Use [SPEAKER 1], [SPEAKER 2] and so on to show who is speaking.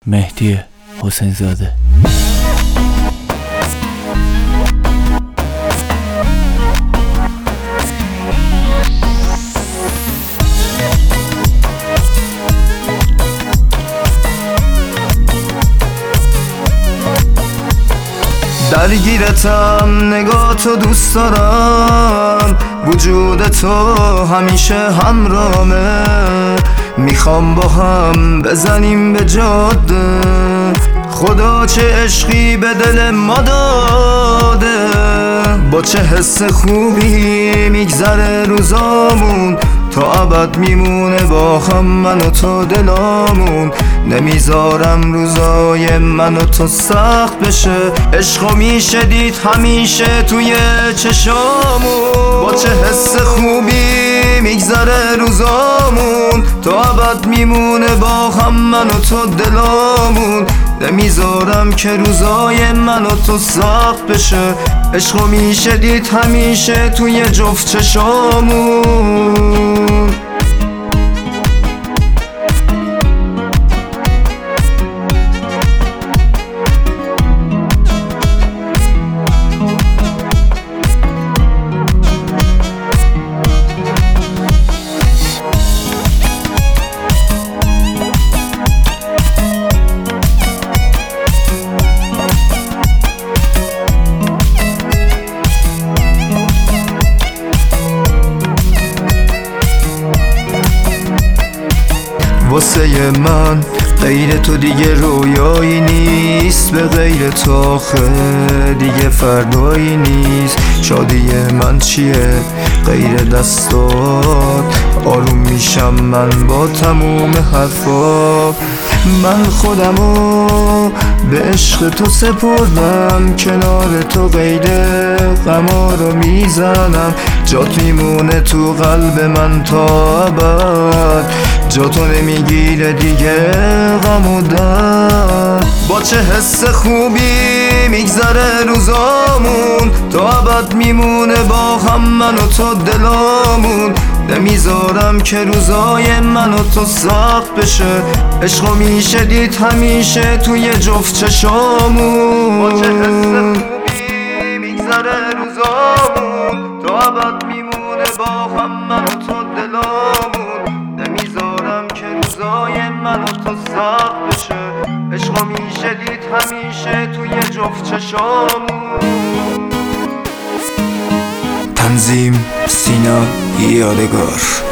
[SPEAKER 1] مهدی حسین زاده.
[SPEAKER 2] درگیرتم، نگاه تو دوست دارم، وجود تو همیشه همرامه. میخوام با هم بزنیم به جاده، خدا چه عشقی به دل ما داده. با چه حس خوبی میگذره روزامون، تا ابد میمونه با هم من و تو دلامون. نمیذارم روزای من و تو سخت بشه، عشقو میشه دید همیشه توی چشامون. با چه حس خوبی میگذره روزامون، تا ابد میمونه با هم من و تو دلامون. نمیذارم که روزای من و تو سخت بشه، عشقو میشه دید همیشه توی جفت چشامون. واسه من غیر تو دیگه رویایی نیست، به غیر تو آخه دیگه فردایی نیست. شادی من چیه غیر دستات؟ آروم میشم من با تموم حرفات. من خودمو به عشق تو سپردم، کنار تو غیر غما رو میزنم. جات میمونه تو قلب من تا ابد، جا تو نمیگیره دیگه غم و درد. با چه حس خوبی میگذره روزامون، تا ابد میمونه با هم من و تو دلامون. نمیذارم که روزای من و تو سخت بشه، عشقو میشه دید همیشه توی جفت چشامون. با چه حس خوبی میگذره روزامون، تا ابد میمونه با هم من و تو دلامون. نمیذارم که روزای من و تو سخت بشه، عشقو میشه دید همیشه توی جفت چشامون. تنظیم سینا یادگار.